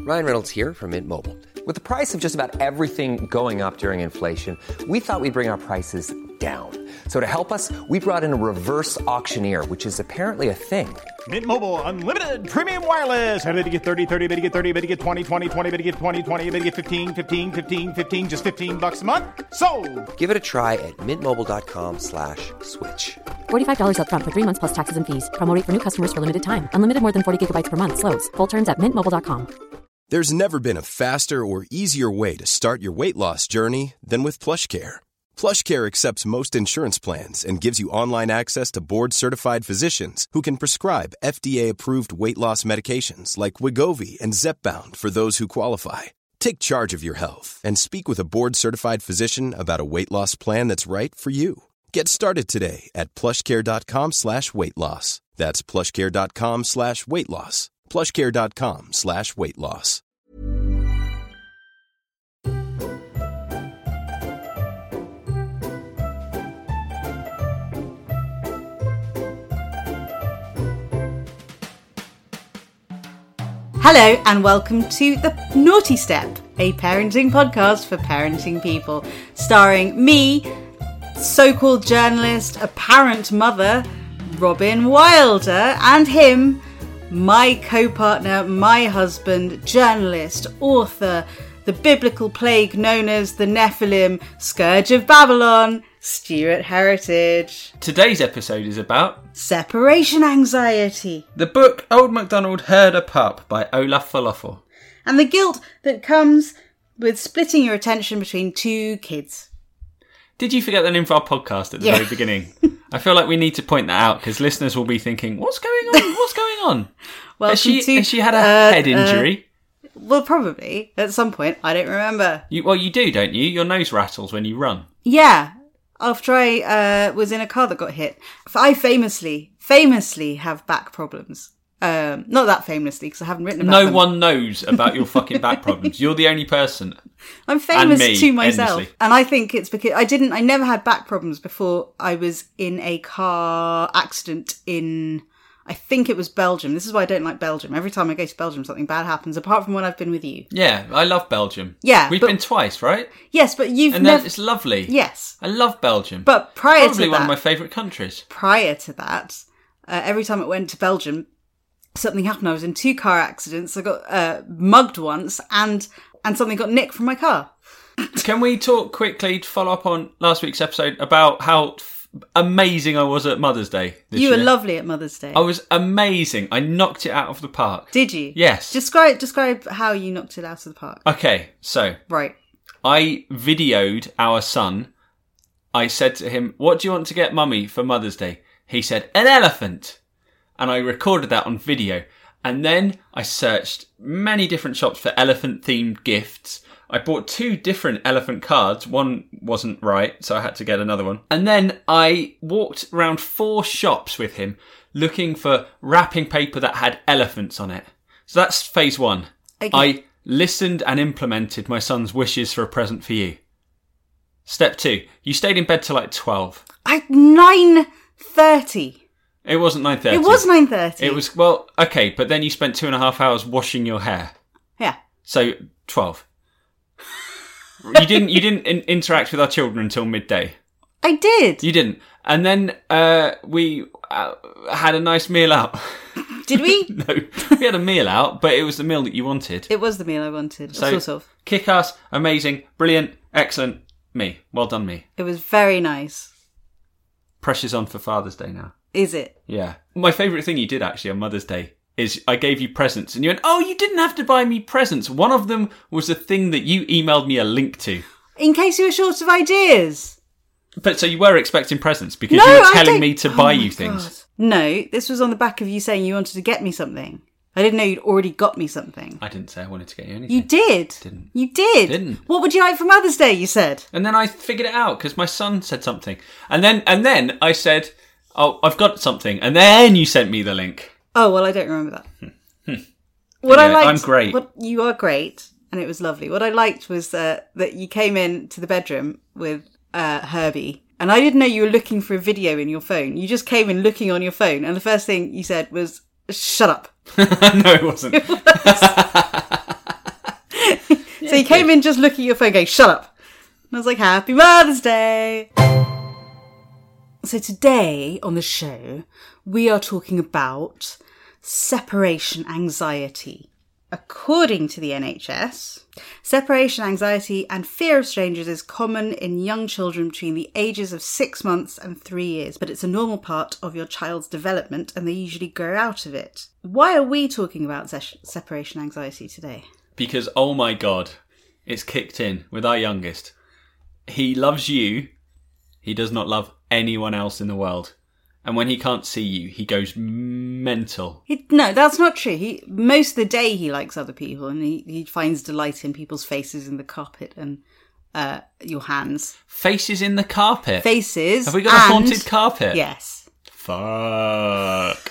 Ryan Reynolds here from Mint Mobile. With the price of just about everything going up during inflation, we thought we'd bring our prices down. So to help us, we brought in a reverse auctioneer, which is apparently a thing. Mint Mobile Unlimited Premium Wireless. How to get 30, 30, bit to get 30, bit to get 20, 20, 20, bit to get 20, 20, bit to get 15, 15, 15, 15, just $15 a month? Sold! Give it a try at mintmobile.com/switch. $45 up front for 3 months plus taxes and fees. Promo rate for new customers for limited time. Unlimited more than 40 gigabytes per month. Slows full terms at mintmobile.com. There's never been a faster or easier way to start your weight loss journey than with PlushCare. PlushCare accepts most insurance plans and gives you online access to board-certified physicians who can prescribe FDA-approved weight loss medications like Wegovy and Zepbound for those who qualify. Take charge of your health and speak with a board-certified physician about a weight loss plan that's right for you. Get started today at plushcare.com/weight loss. That's plushcare.com/weight loss. plushcare.com/weight loss. Hello and welcome to The Naughty Step, a parenting podcast for parenting people, starring me, so-called journalist, apparent mother, Robin Wilder, and him, my co-partner, my husband, journalist, author, the biblical plague known as the Nephilim, Scourge of Babylon, Stuart Heritage. Today's episode is about separation anxiety. The book Old MacDonald Heard a Pup by Olaf Falafel. And the guilt that comes with splitting your attention between two kids. Did you forget the name of our podcast at the very beginning? I feel like we need to point that out because listeners will be thinking, what's going on? What's going on? Has she had a head injury? Well, probably. At some point. I don't remember. You do, don't you? Your nose rattles when you run. Yeah. After I was in a car that got hit. I famously have back problems. Not that famously, because I haven't written about them. No one knows about your fucking back problems. You're the only person. I'm famous and me, to myself. endlessly. And I think it's because I never had back problems before I was in a car accident in, I think it was Belgium. This is why I don't like Belgium. Every time I go to Belgium, something bad happens, apart from when I've been with you. Yeah, I love Belgium. Yeah. We've been twice, right? Yes, but you've and never... it's lovely. Yes. I love Belgium. But prior to that... Probably one of my favourite countries. Prior to that, every time I went to Belgium, something happened. I was in 2 car accidents. I got mugged once and something got nicked from my car. Can we talk quickly to follow up on last week's episode about how amazing I was at Mother's Day this year? You were lovely at Mother's Day. I was amazing. I knocked it out of the park. Did you? Yes. Describe how you knocked it out of the park. Okay, so. Right. I videoed our son. I said to him, what do you want to get Mummy for Mother's Day? He said, an elephant. And I recorded that on video. And then I searched many different shops for elephant-themed gifts. I bought 2 different elephant cards. One wasn't right, so I had to get another one. And then I walked around 4 shops with him looking for wrapping paper that had elephants on it. So that's phase 1. Okay. I listened and implemented my son's wishes for a present for you. Step 2. You stayed in bed till like 12. 9:30. It wasn't 9:30. It was 9:30. It was, well, okay, but then you spent 2.5 hours washing your hair. Yeah. So, 12. You didn't interact with our children until midday. I did. You didn't. And then we had a nice meal out. Did we? No, we had a meal out, but it was the meal that you wanted. It was the meal I wanted, so, sort of. Kick-ass, amazing, brilliant, excellent, me. Well done, me. It was very nice. Pressure's on for Father's Day now. Is it? Yeah. My favourite thing you did, actually, on Mother's Day is I gave you presents and you went, oh, you didn't have to buy me presents. One of them was a thing that you emailed me a link to. In case you were short of ideas. But so you were expecting presents because you were telling me to buy you things. No, this was on the back of you saying you wanted to get me something. I didn't know you'd already got me something. I didn't say I wanted to get you anything. You did. Didn't. You did. Didn't. What would you like for Mother's Day, you said? And then I figured it out because my son said something. And then I said, oh, I've got something. And then you sent me the link. Oh, well, I don't remember that. I'm great. You are great, and it was lovely. What I liked was that you came in to the bedroom with Herbie, and I didn't know you were looking for a video in your phone. You just came in looking on your phone, and the first thing you said was, shut up. No, it wasn't. came in just looking at your phone going, shut up. And I was like, Happy Mother's Day. So today on the show, we are talking about separation anxiety. According to the NHS, separation anxiety and fear of strangers is common in young children between the ages of 6 months and 3 years, but it's a normal part of your child's development and they usually grow out of it. Why are we talking about separation anxiety today? Because, oh my God, it's kicked in with our youngest. He loves you. He does not love anyone else in the world. And when he can't see you, he goes mental. No, that's not true. Most of the day he likes other people and he finds delight in people's faces in the carpet and your hands. Faces in the carpet? Faces. Have we got a haunted carpet? Yes. Fuck.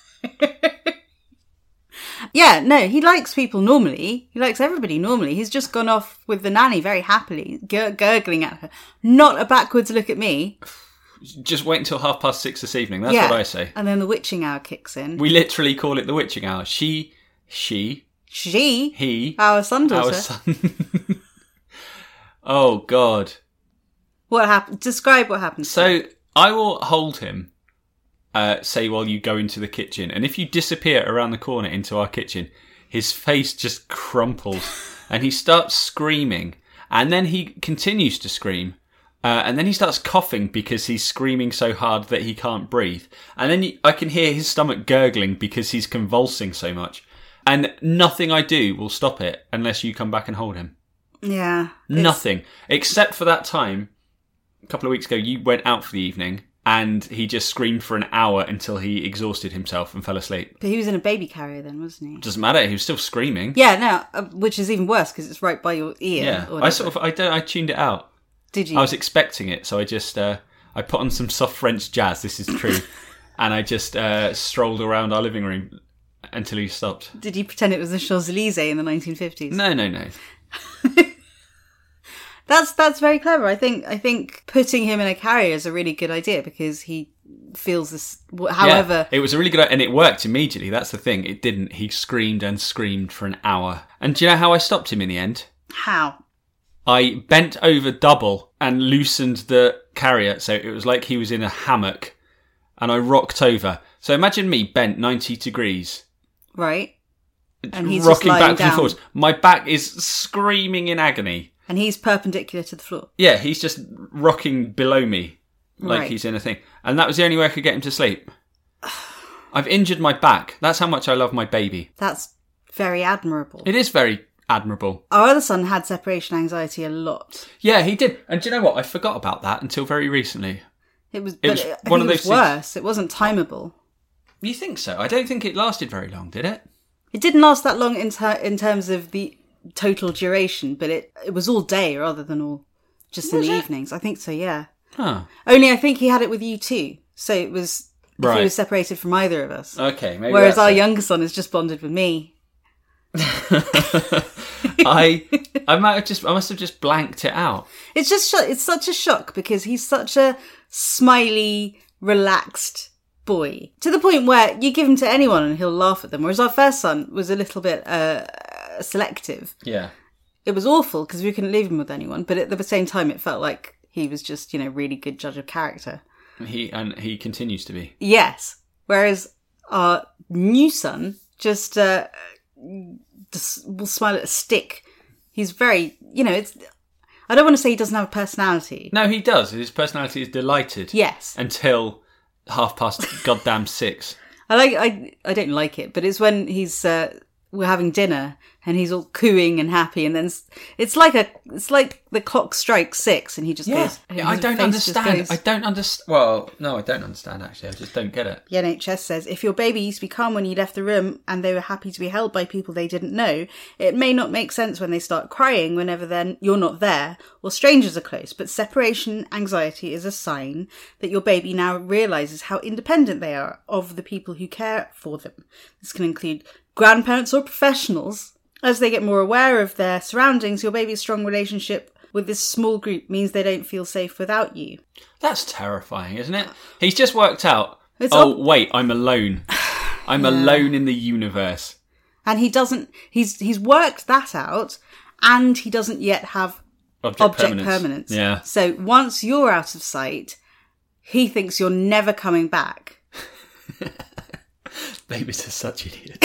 Yeah, no, he likes people normally. He likes everybody normally. He's just gone off with the nanny very happily, gurgling at her. Not a backwards look at me. Just wait until 6:30 this evening. That's what I say. And then the witching hour kicks in. We literally call it the witching hour. He, our son does our son. Oh, God. What happened? Describe what happened. So I will hold him, say, while you go into the kitchen. And if you disappear around the corner into our kitchen, his face just crumples and he starts screaming. And then he continues to scream. And then he starts coughing because he's screaming so hard that he can't breathe. And then I can hear his stomach gurgling because he's convulsing so much. And nothing I do will stop it unless you come back and hold him. Yeah. Nothing. Except for that time, a couple of weeks ago, you went out for the evening and he just screamed for an hour until he exhausted himself and fell asleep. But he was in a baby carrier then, wasn't he? Doesn't matter. He was still screaming. Yeah, no, which is even worse because it's right by your ear. Yeah. I tuned it out. Did you? I was expecting it, so I just I put on some soft French jazz. This is true, and I just strolled around our living room until he stopped. Did you pretend it was the Champs-Élysées in the 1950s? No. That's very clever. I think putting him in a carrier is a really good idea because he feels this. However, it was a really good, and it worked immediately. That's the thing. It didn't. He screamed and screamed for an hour. And do you know how I stopped him in the end? How? I bent over double and loosened the carrier, so it was like he was in a hammock, and I rocked over. So imagine me bent 90 degrees. Right. And he's rocking just lying back down. and forwards. My back is screaming in agony. And he's perpendicular to the floor. Yeah, he's just rocking below me like Right. he's in a thing. And that was the only way I could get him to sleep. I've injured my back. That's how much I love my baby. That's very admirable. It is very admirable. Our other son had separation anxiety a lot. Yeah, he did. And do you know what? I forgot about that until very recently. It was was I one think of it was those worse. It wasn't timeable. You think so? I don't think it lasted very long, did it? It didn't last that long in terms of the total duration, but it was all day rather than all just in the evenings. I think so, yeah. Huh. Only I think he had it with you too. So it was if Right. he was separated from either of us. Okay, maybe. Whereas that's our it. younger son is just bonded with me. I must have just blanked it out. It's just it's such a shock because he's such a smiley, relaxed boy to the point where you give him to anyone and he'll laugh at them. Whereas our first son was a little bit selective. Yeah. It was awful because we couldn't leave him with anyone, but at the same time, it felt like he was just really good judge of character. He continues to be. Yes. Whereas our new son just will smile at a stick. He's very, it's. I don't want to say he doesn't have a personality. No, he does. His personality is delighted. Yes. Until 6:30. I don't like it, but it's when we're having dinner and he's all cooing and happy, and then it's like the clock strikes 6 and he just goes. Yeah, I don't understand. I don't understand. Well, no, I don't understand actually. I just don't get it. The NHS says if your baby used to be calm when you left the room and they were happy to be held by people they didn't know, it may not make sense when they start crying whenever then you're not there or strangers are close. But separation anxiety is a sign that your baby now realises how independent they are of the people who care for them. This can include grandparents or professionals. As they get more aware of their surroundings, your baby's strong relationship with this small group means they don't feel safe without you. That's terrifying, isn't it? He's just worked out, wait, I'm alone. I'm alone in the universe. And he doesn't, he's worked that out, and he doesn't yet have object permanence. Yeah. So once you're out of sight, he thinks you're never coming back. Babies are such idiots.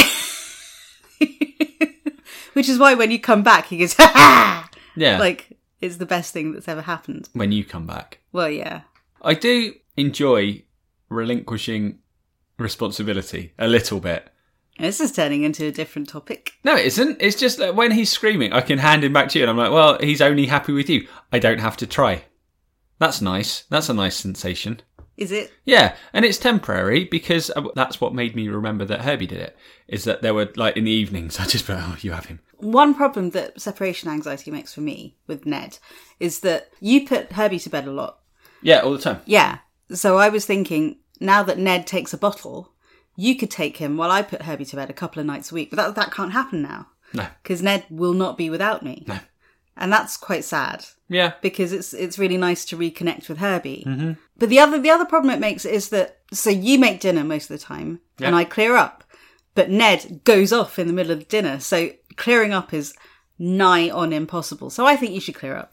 Which is why when you come back, he goes, ha ha! Yeah. Like, it's the best thing that's ever happened. When you come back. Well, yeah. I do enjoy relinquishing responsibility a little bit. This is turning into a different topic. No, it isn't. It's just that when he's screaming, I can hand him back to you. And I'm like, well, he's only happy with you. I don't have to try. That's nice. That's a nice sensation. Is it? Yeah, and it's temporary because that's what made me remember that Herbie did it, is that there were, like, in the evenings, I just went, oh, you have him. One problem that separation anxiety makes for me with Ned is that you put Herbie to bed a lot. Yeah, all the time. Yeah. So I was thinking, now that Ned takes a bottle, you could take him while I put Herbie to bed a couple of nights a week. But that can't happen now. No. Because Ned will not be without me. No. And that's quite sad. Yeah. Because it's really nice to reconnect with Herbie. Mm-hmm. But the other problem it makes is that, so you make dinner most of the time, and I clear up. But Ned goes off in the middle of dinner. So clearing up is nigh on impossible. So I think you should clear up.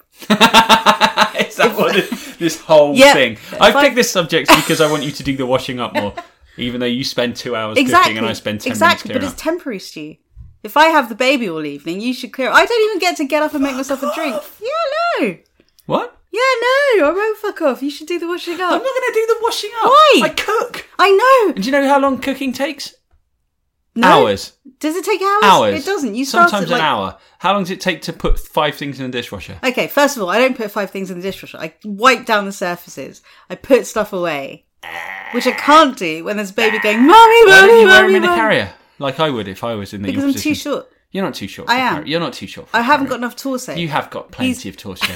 Is that what this whole thing? I've picked this subject because I want you to do the washing up more. Even though you spend 2 hours cooking and I spend 10 minutes clearing but up. it's temporary, Stu. If I have the baby all evening, you should clear up. I don't even get to get up and make myself a drink. Yeah, no. What? Yeah, no. I won't fuck off. You should do the washing up. I'm not going to do the washing up. Why? I cook. I know. And do you know how long cooking takes? No. Hours. Does it take hours? Hours. It doesn't. You start Sometimes at, an hour. How long does it take to put 5 things in the dishwasher? Okay, first of all, I don't put 5 things in the dishwasher. I wipe down the surfaces. I put stuff away. Which I can't do when there's a baby going, Mummy, Why Mummy, don't you wear Mummy, them in a Mummy. carrier? Like I would if I was in your Because I'm position. too short. You're not too short. I for a am. carrier. You're not too short. For I a haven't got carrier. enough torso. You have got plenty of torso.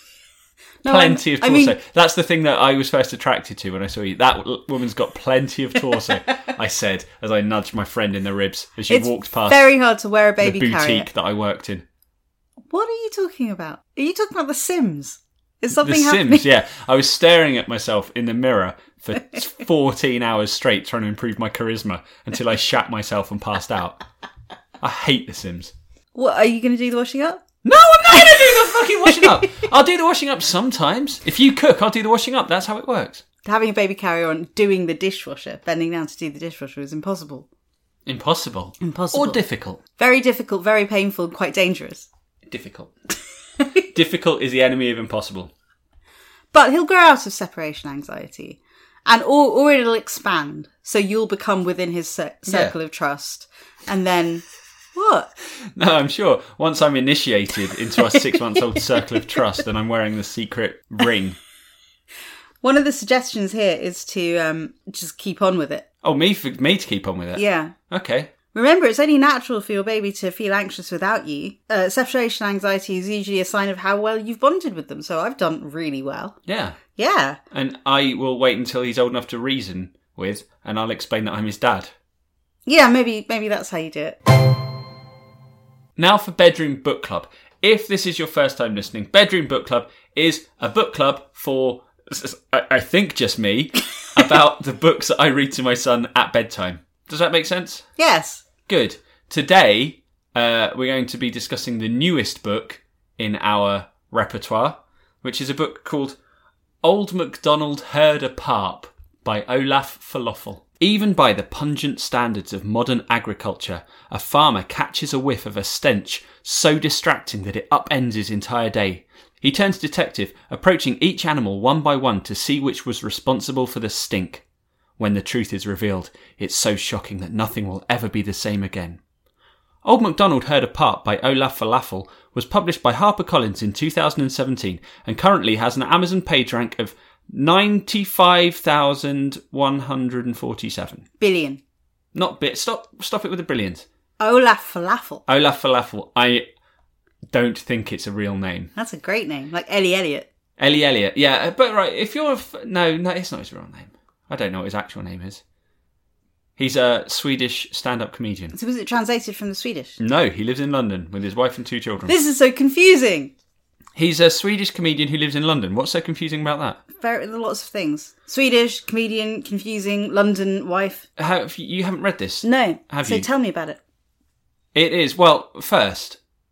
No, Plenty of I torso. mean- That's the thing that I was first attracted to when I saw you. That woman's got plenty of torso, I said, as I nudged my friend in the ribs as she It's walked past very hard to wear a the baby boutique carrier. that I worked in. What are you talking about? Are you talking about The Sims? Is something The happening? Sims, yeah. I was staring at myself in the mirror for 14 hours straight trying to improve my charisma until I shat myself and passed out. I hate The Sims. What, are you going to do the washing up? No, I'm not going to do the fucking washing up. I'll do the washing up sometimes. If you cook, I'll do the washing up. That's how it works. Having a baby carrier on, doing the dishwasher, bending down to do the dishwasher is impossible. Impossible. Impossible. Or difficult. Very difficult, very painful, and quite dangerous. Difficult. Difficult is the enemy of impossible. But he'll grow out of separation anxiety. And or it'll expand. So you'll become within his circle of trust. And then... What? No, I'm sure. Once I'm initiated into our 6-month-old circle of trust and I'm wearing the secret ring. One of the suggestions here is to just keep on with it. Oh, me to keep on with it? Yeah. Okay. Remember, it's only natural for your baby to feel anxious without you. Separation anxiety is usually a sign of how well you've bonded with them. So I've done really well. Yeah. Yeah. And I will wait until he's old enough to reason with, and I'll explain that I'm his dad. Yeah, maybe that's how you do it. Now for Bedroom Book Club. If this is your first time listening, Bedroom Book Club is a book club for, I think, just me, about the books that I read to my son at bedtime. Does that make sense? Yes. Good. Today, we're going to be discussing the newest book in our repertoire, which is a book called Old MacDonald Heard a Parp by Olaf Falafel. Even by the pungent standards of modern agriculture, a farmer catches a whiff of a stench so distracting that it upends his entire day. He turns detective, approaching each animal one by one to see which was responsible for the stink. When the truth is revealed, it's so shocking that nothing will ever be the same again. Old MacDonald Heard a Parp by Olaf Falafel was published by HarperCollins in 2017 and currently has an Amazon page rank of 95,147. Billion. Not bit. Stop it with the brilliant. Olaf Falafel. Olaf Falafel. I don't think it's a real name. That's a great name. Like Ellie Elliott. Ellie Elliott. Yeah, but right, if you're... No, it's not his real name. I don't know what his actual name is. He's a Swedish stand-up comedian. So was it translated from the Swedish? No, he lives in London with his wife and 2 children. This is so confusing. He's a Swedish comedian who lives in London. What's so confusing about that? Lots of things. Swedish, comedian, confusing, London, wife. You haven't read this? No. Have so you? tell me about it. It is. Well, first,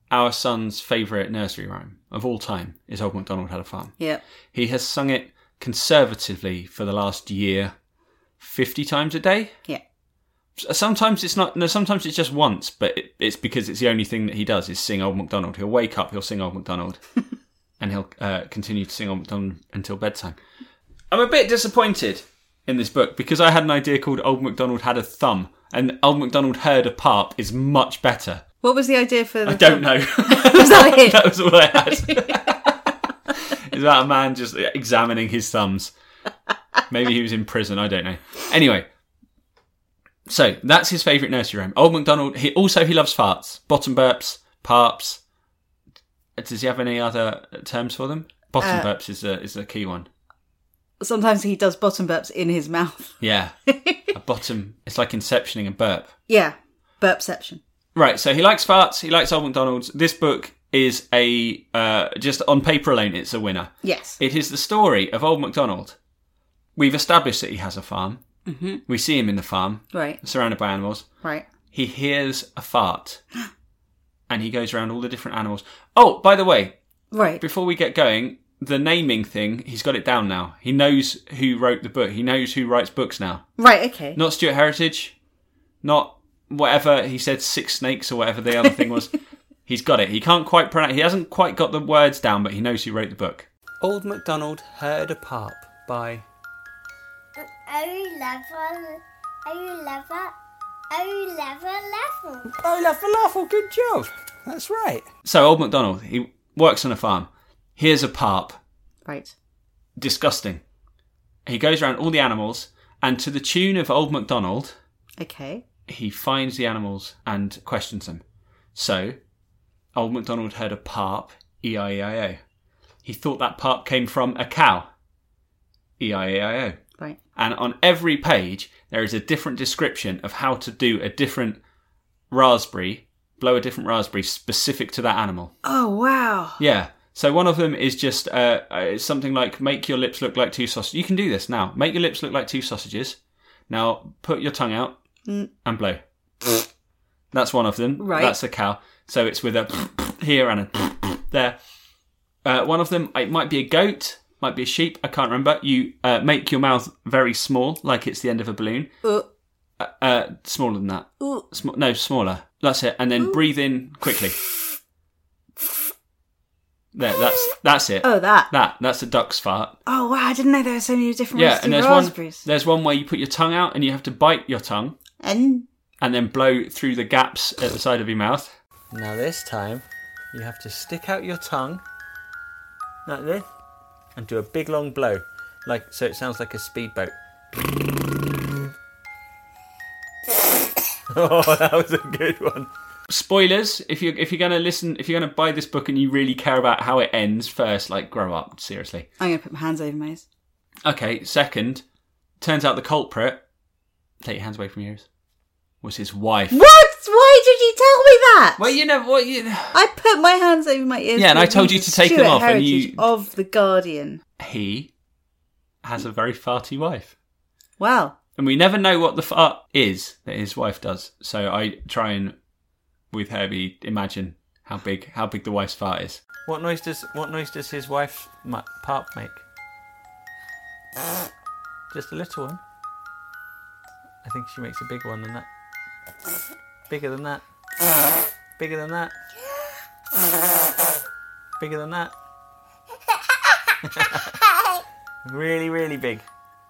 our son's favourite nursery rhyme of all time is Old MacDonald Had a Farm. Yeah. He has sung it conservatively for the last year 50 times a day. Yeah. Sometimes it's not. No, sometimes it's just once, but it's because it's the only thing that he does is sing Old MacDonald. He'll wake up, he'll sing Old MacDonald, and he'll continue to sing Old MacDonald until bedtime. I'm a bit disappointed in this book because I had an idea called Old MacDonald Had a Thumb, and Old MacDonald Heard a Parp is much better. What was the idea for the I don't know. Was that it? That was all I had. It's about a man just examining his thumbs. Maybe he was in prison, I don't know. Anyway, so that's his favourite nursery rhyme. Old MacDonald, he loves farts. Bottom burps, parps. Does he have any other terms for them? Bottom burps is a key one. Sometimes he does bottom burps in his mouth. Yeah. A bottom, it's like inceptioning a burp. Yeah. Burpception. Right, so he likes farts, he likes Old MacDonald's. This book is just on paper alone, it's a winner. Yes. It is the story of Old MacDonald. We've established that he has a farm. Mm-hmm. We see him in the farm. Right. Surrounded by animals. Right. He hears a fart. And he goes around all the different animals. Oh, by the way. Right. Before we get going, the naming thing, he's got it down now. He knows who wrote the book. He knows who writes books now. Right, okay. Not Stuart Heritage. Not whatever he said, Six Snakes or whatever the other thing was. He's got it. He can't quite pronounce. He hasn't quite got the words down, but he knows who wrote the book. Old MacDonald Heard a Parp by... Oh, good job. That's right. So Old MacDonald, he works on a farm. Here's a parp. Right. Disgusting. He goes around all the animals, and to the tune of Old MacDonald, Okay. he finds the animals and questions them. So, Old MacDonald heard a parp, E-I-E-I-O. He thought that parp came from a cow, E-I-E-I-O. Right. And on every page, there is a different description of how to do a different raspberry, blow a different raspberry specific to that animal. Oh, wow. Yeah. So one of them is just something like, make your lips look like two sausages. You can do this now. Make your lips look like two sausages. Now, put your tongue out and blow. That's one of them. Right. That's a cow. So it's with a here and a there. One of them, it might be a goat, might be a sheep, I can't remember. You make your mouth very small, like it's the end of a balloon. Smaller than that. No, smaller. That's it. And then breathe in quickly. There, that's it. Oh, that. That's a duck's fart. Oh, wow, I didn't know there were so many different ways to and do there's raspberries. there's one where you put your tongue out and you have to bite your tongue And then blow through the gaps at the side of your mouth. Now this time, you have to stick out your tongue like this and do a big long blow, so it sounds like a speedboat. Oh, that was a good one. Spoilers, if you're gonna buy this book and you really care about how it ends, first, grow up, seriously. I'm going to put my hands over my ears. Okay, second, turns out the culprit, take your hands away from your ears, was his wife. What? Why did you tell me that? Well, I put my hands over my ears. Yeah, and I told you to take them off, and you... of The Guardian. He has a very farty wife. Wow. And we never know what the fart is that his wife does. So I try and, with Herbie, imagine how big the wife's fart is. What noise does his wife's parp make? Just a little one. I think she makes a big one than that. Bigger than that. Bigger than that. Bigger than that. Really, really big.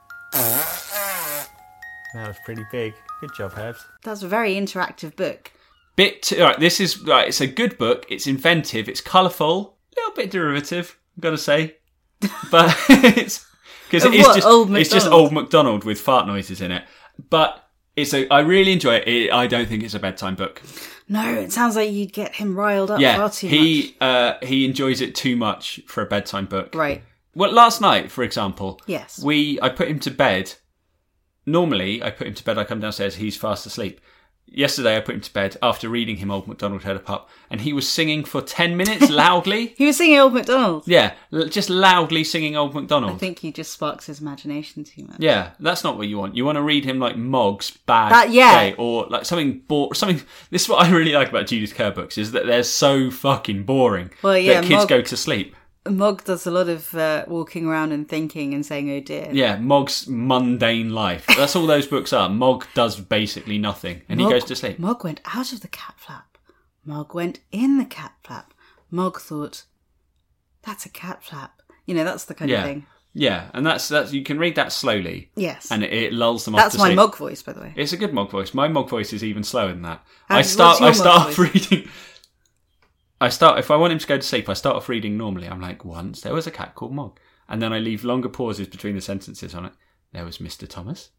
That was pretty big. Good job, Herbs. That's a very interactive book. This is right. It's a good book. It's inventive. It's colourful. A little bit derivative, I've got to say, but it's just Old MacDonald with fart noises in it. But I really enjoy it. I don't think it's a bedtime book. No, it sounds like you'd get him riled up far too much. He enjoys it too much for a bedtime book. Right. Well, last night, for example, yes, I put him to bed. Normally, I put him to bed. I come downstairs. He's fast asleep. yesterday I put him to bed after reading him Old MacDonald Heard a Pup, and he was singing for 10 minutes loudly. He was singing Old MacDonald. Yeah, just loudly singing Old MacDonald. I think he just sparks his imagination too much. Yeah, that's not what you want. You want to read him like Mog's Bad Day, or like something. This is what I really like about Judith Kerr books, is that they're so fucking boring that kids go to sleep. Mog does a lot of walking around and thinking and saying, oh dear. Yeah, Mog's mundane life. That's all those books are. Mog does basically nothing, and he goes to sleep. Mog went out of the cat flap. Mog went in the cat flap. Mog thought, that's a cat flap. You know, that's the kind of thing. Yeah, and that's you can read that slowly. Yes. And it lulls them off to sleep. That's my Mog voice, by the way. It's a good Mog voice. My Mog voice is even slower than that. I start off reading... if I want him to go to sleep, I start off reading normally. I'm like, once there was a cat called Mog. And then I leave longer pauses between the sentences on it. There was Mr. Thomas.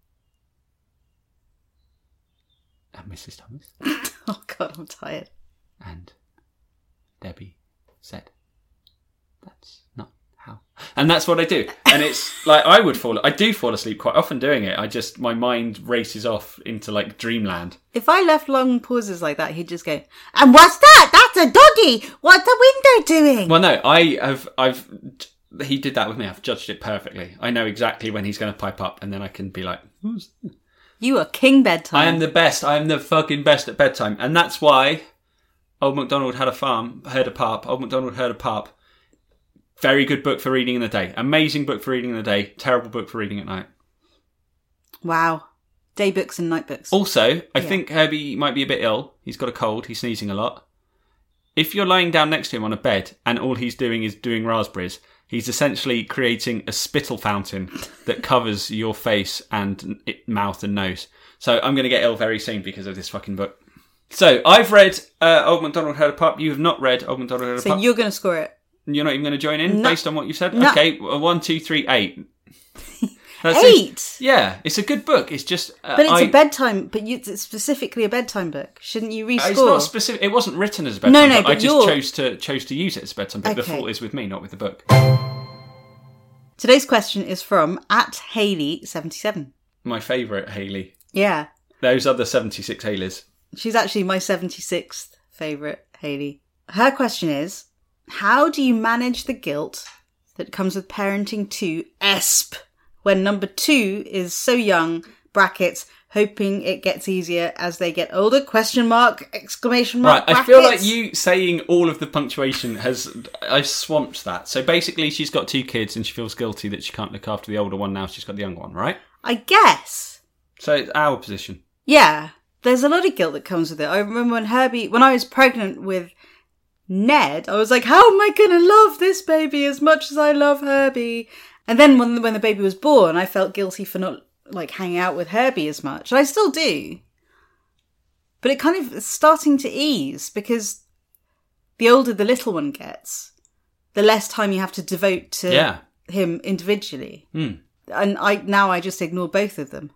And Mrs. Thomas. Oh, God, I'm tired. And Debbie said, that's not how. And that's what I do. And it's like, I do fall asleep quite often doing it. My mind races off into like dreamland. If I left long pauses like that, he'd just go, and what's that? That's a doggy. What's the window doing? Well, no, he did that with me. I've judged it perfectly. I know exactly when he's going to pipe up, and then I can be like, who's... You are king bedtime. I am the best. I am the fucking best at bedtime. And that's why Old MacDonald Heard a Pup. Old MacDonald Heard a Pup. Very good book for reading in the day. Amazing book for reading in the day. Terrible book for reading at night. Wow. Day books and night books. Also, I think Herbie might be a bit ill. He's got a cold. He's sneezing a lot. If you're lying down next to him on a bed and all he's doing is doing raspberries, he's essentially creating a spittle fountain that covers your face and mouth and nose. So I'm going to get ill very soon because of this fucking book. So I've read Old MacDonald Heard a Pup. You have not read Old MacDonald Heard a Pup. So you're going to score it. You're not even going to join in based on what you said? No. Okay, 1, 2, 3, 8. That's 8? Yeah, it's a good book. It's just... but it's a bedtime... But it's specifically a bedtime book. Shouldn't you rescore? It's not specific. It wasn't written as a bedtime book. But I just chose to use it as a bedtime book. Okay. The fault is with me, not with the book. Today's question is from @Hayley77. My favourite Hayley. Yeah. Those other 76 Haleys. She's actually my 76th favourite Hayley. Her question is, how do you manage the guilt that comes with parenting to ESP when number 2 is so young, brackets, hoping it gets easier as they get older, question mark, exclamation mark, Right, brackets. I feel like you saying all of the punctuation I've swamped that. So basically she's got 2 kids and she feels guilty that she can't look after the older one now she's got the younger one, right? I guess. So it's our position. Yeah. There's a lot of guilt that comes with it. I remember when I was pregnant with Ned, I was like, how am I going to love this baby as much as I love Herbie? And then when the baby was born, I felt guilty for not like hanging out with Herbie as much. And I still do. But it kind of is starting to ease because the older the little one gets, the less time you have to devote to him individually. And I just ignore both of them.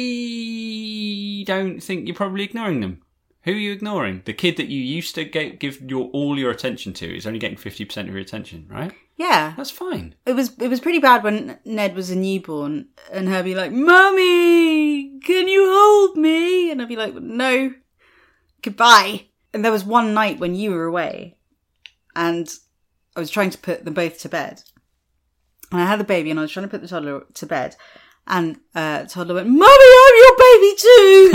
I don't think you're probably ignoring them. Who are you ignoring? The kid that you used to give all your attention to is only getting 50% of your attention, right? Yeah. That's fine. It was pretty bad when Ned was a newborn and her be like, Mummy, can you hold me? And I'd be like, no, goodbye. And there was one night when you were away and I was trying to put them both to bed. And I had the baby and I was trying to put the toddler to bed. And the toddler went, Mummy, I'm your baby too!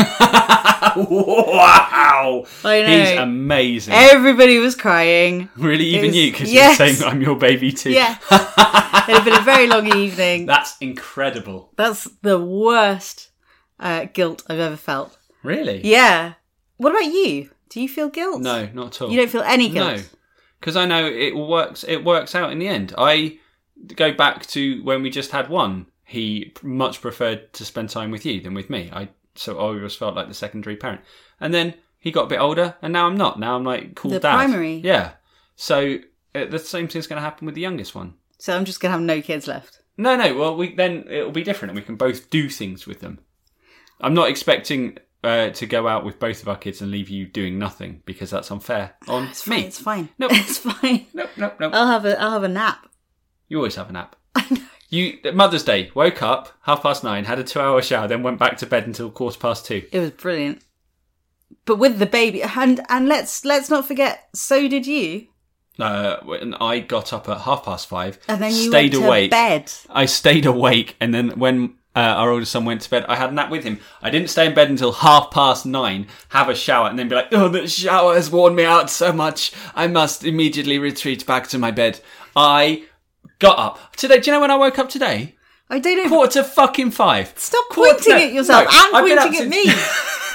Wow! I know. He's amazing. Everybody was crying. Really? Even you? Because yes. you're saying I'm your baby too. Yeah. It had been a very long evening. That's incredible. That's the worst guilt I've ever felt. Really? Yeah. What about you? Do you feel guilt? No, not at all. You don't feel any guilt? No. Because I know it works out in the end. I go back to when we just had one. He much preferred to spend time with you than with me. So I always felt like the secondary parent. And then he got a bit older, and now I'm not. Now I'm like cool dad. Primary. Yeah. So the same thing's going to happen with the youngest one. So I'm just going to have no kids left. No. Well, then it'll be different, and we can both do things with them. I'm not expecting to go out with both of our kids and leave you doing nothing because that's unfair on me. It's fine. Nope. It's fine. Nope. I'll have a nap. You always have a nap. I know. Mother's Day, woke up 9:30, had a 2-hour shower, then went back to bed until 2:15. It was brilliant. But with the baby, and let's not forget, so did you. When I got up at 5:30, And then you stayed went to awake. bed. I stayed awake, and then when our oldest son went to bed, I had a nap with him. I didn't stay in bed until 9:30, have a shower, and then be like, oh, the shower has worn me out so much. I must immediately retreat back to my bed. I got up. Today, do you know when I woke up today? I don't know. 4:45. Stop pointing at yourself and I've been up pointing at since- me.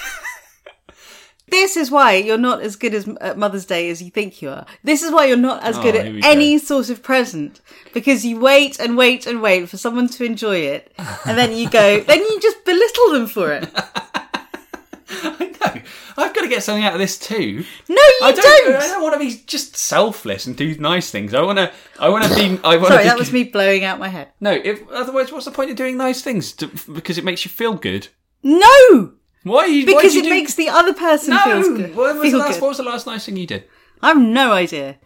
This is why you're not as good at Mother's Day as you think you are. This is why you're not as good here we at go. any sort of present. Because you wait and wait and wait for someone to enjoy it. And then you go, then you just belittle them for it. I know. I've got to get something out of this too. No, you don't. I don't want to be just selfless and do nice things. I want to be. Sorry, that was me blowing out my head. No, otherwise, what's the point of doing nice things? Because it makes you feel good. No! Why? Because it makes the other person feel good. What was the last nice thing you did? I have no idea.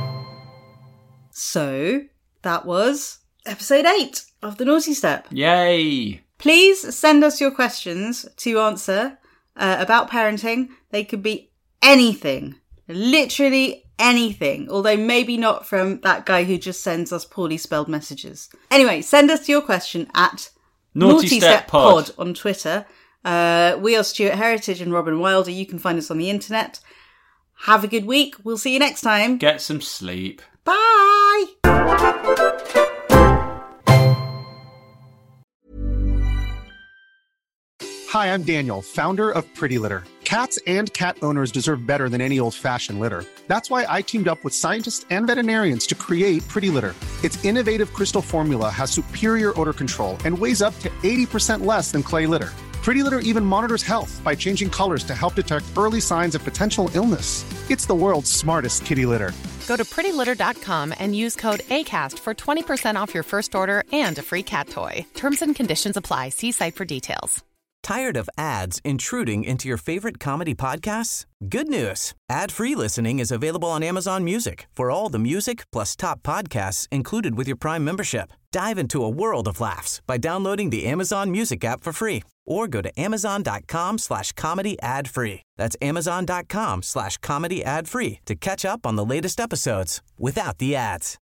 So, that was episode 8 of The Naughty Step. Yay! Please send us your questions to answer about parenting. They could be anything. Literally anything. Although maybe not from that guy who just sends us poorly spelled messages. Anyway, send us your question at Naughty Step Pod on Twitter. We are Stuart Heritage and Robin Wilder. You can find us on the internet. Have a good week. We'll see you next time. Get some sleep. Bye! Hi, I'm Daniel, founder of Pretty Litter. Cats and cat owners deserve better than any old-fashioned litter. That's why I teamed up with scientists and veterinarians to create Pretty Litter. Its innovative crystal formula has superior odor control and weighs up to 80% less than clay litter. Pretty Litter even monitors health by changing colors to help detect early signs of potential illness. It's the world's smartest kitty litter. Go to prettylitter.com and use code ACAST for 20% off your first order and a free cat toy. Terms and conditions apply. See site for details. Tired of ads intruding into your favorite comedy podcasts? Good news. Ad-free listening is available on Amazon Music for all the music plus top podcasts included with your Prime membership. Dive into a world of laughs by downloading the Amazon Music app for free or go to amazon.com/comedy ad-free. That's amazon.com/comedy ad-free to catch up on the latest episodes without the ads.